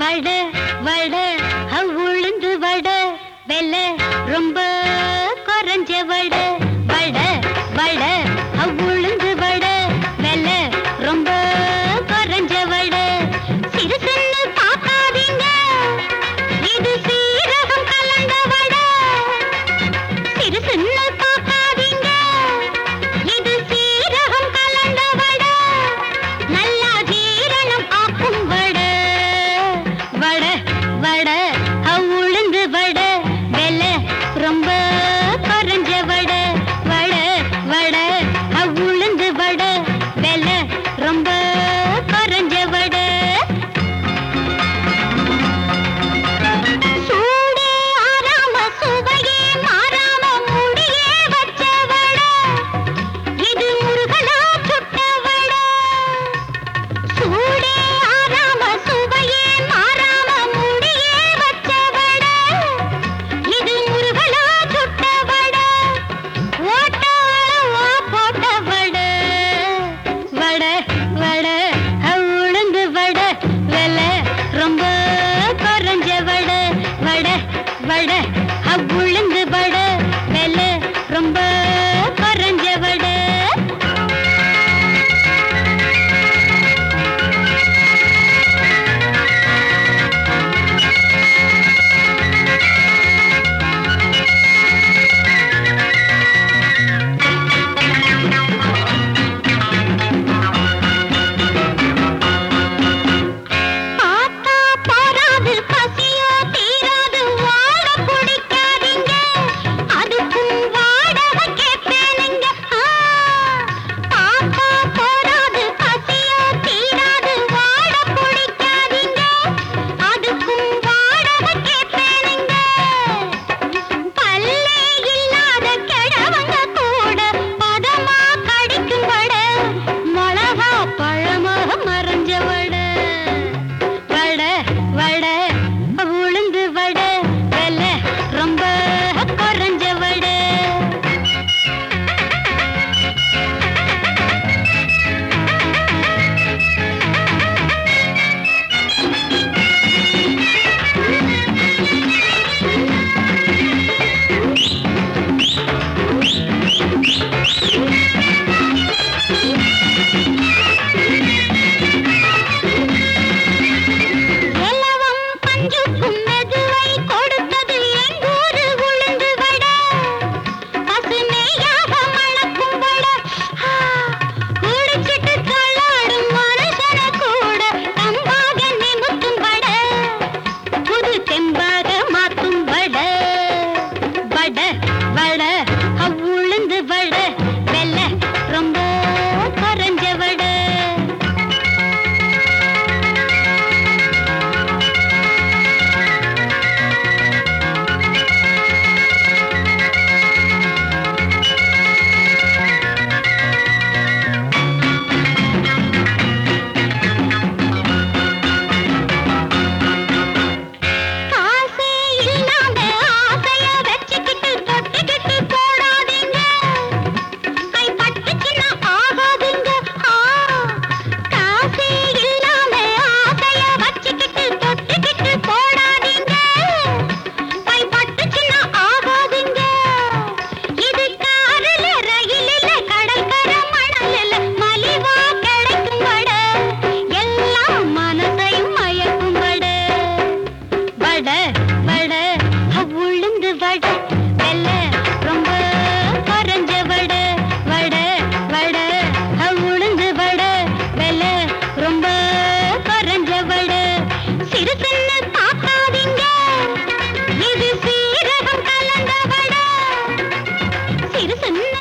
வட வட உளுந்து வட வெல ரொம்ப குறைஞ்ச வட வட வட உளுந்து வட வெல ரொம்ப குறைஞ்ச வட சிறுசுன்னு பார்க்காதீங்க இது சீரகம் கலந்த வட சிறுசுன்னு பார்க்காதீங்க இது சீரகம் கலந்த வட நல்லா ஜீரணம் ஆக்கும் வட வட வட உளுந்து வட வெல ரொம்ப குறைஞ்ச வட வட வட உளுந்து வட வெல ரொம்ப குறைஞ்ச வட சூடே ஆறாம சுவையே மாறாம முடியே வச்ச வட இது முருகலா சுட்ட வட சூடே ஆறாம சுவையே மாறாம முடியே வச்ச வட இது முருகலா சுட்ட வட ஓட்ட அளவா போட்ட வட வட வட உளுந்து வட வெல ரொம்ப குறைஞ்ச வட வட வட உளுந்து வட வெல ரொம்ப குறைஞ்ச வட பார்த்தா போராது பசியோ தீராது வாழ பிடிக்காதீங்க அதுக்கும் வாடகை கேட்பேனுங்க பார்த்தா போராது பசியோ தீராது வாழ பிடிக்காதீங்க அதுக்கும் வாடகை கேட்பேனுங்க பல்லே இல்லாத கிழவங்க கூட பதமா கடிக்கும் வட மிளகா பழமாக மறைஞ்ச வட வட வட உளுந்து வட வெல ரொம்ப குறைஞ்ச வட எலவம் பஞ்சுக்கும் மெதுவை கொடுத்தது எங்கூரு உளுந்து வட பசுமையாக மணக்கும் வட குடிச்சிட்டு தள்ளாடும் மனுஷன கூட தம்பாக நிமித்தும் வட புது தெம்பாக மாத்தும் வட வட வட உளுந்து வட வெல ரொம்ப குறைஞ்ச வட காசே இல்லாம ஆசைய வச்சுக்கிட்டு தொட்டுக்கிட்டு போடாதீங்க கை பட்டுச்சுன்னா ஆகாதுங்க காசே இல்லாம ஆசைய வச்சுக்கிட்டு தொட்டுக்கிட்டு போடாதீங்க கை பட்டுச்சுன்னா ஆகாதுங்க இது காரில் ரயிலில் கடற்கரை மணலில் மலிவா கிடைக்கும் வட எல்லாம் மனசையும் மயக்கும் வட வட வட உளுந்து வட வெல ரொம்ப குறைஞ்ச வட வட வட உளுந்து வட வெல ரொம்ப குறைஞ்ச வட சிறுசுன்னு பார்க்காதீங்க இது சீரகம் கலந்த வட சிறுசுன்னு